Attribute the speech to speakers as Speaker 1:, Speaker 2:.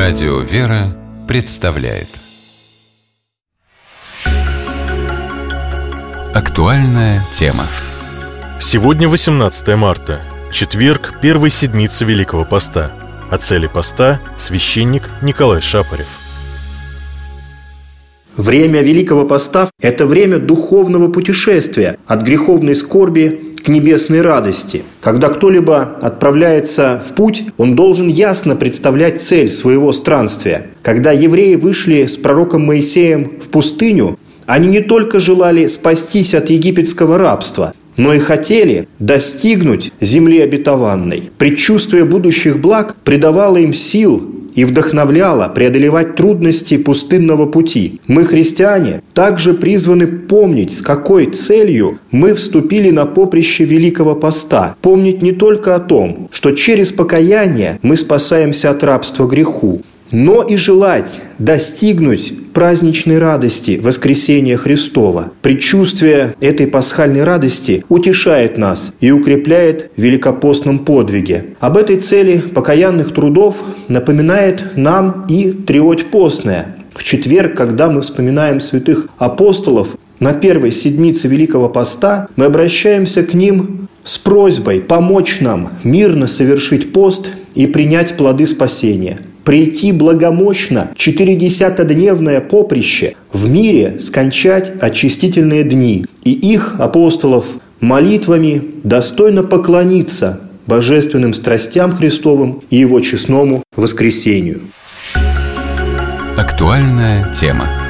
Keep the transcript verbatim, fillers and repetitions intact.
Speaker 1: Радио «Вера» представляет актуальная тема.
Speaker 2: Сегодня восемнадцатое марта, четверг первой седмицы Великого Поста. О цели поста священник Николай Шапорев.
Speaker 3: Время Великого Поста – это время духовного путешествия от греховной скорби к небесной радости. Когда кто-либо отправляется в путь, он должен ясно представлять цель своего странствия. Когда евреи вышли с пророком Моисеем в пустыню, они не только желали спастись от египетского рабства, но и хотели достигнуть земли обетованной. Предчувствие будущих благ придавало им сил и вдохновляло преодолевать трудности пустынного пути. Мы, христиане, также призваны помнить, с какой целью мы вступили на поприще Великого Поста. Помнить не только о том, что через покаяние мы спасаемся от рабства греху, но и желать достигнуть праздничной радости воскресения Христова. Предчувствие этой пасхальной радости утешает нас и укрепляет в великопостном подвиге. Об этой цели покаянных трудов напоминает нам и Триодь постная. В четверг, когда мы вспоминаем святых апостолов, на первой седмице Великого Поста мы обращаемся к ним с просьбой помочь нам мирно совершить пост и принять плоды спасения. Прийти благомощно четыредесятидневное поприще, в мире скончать очистительные дни, и их, апостолов, молитвами достойно поклониться божественным страстям Христовым и Его честному воскресению.
Speaker 1: Актуальная тема.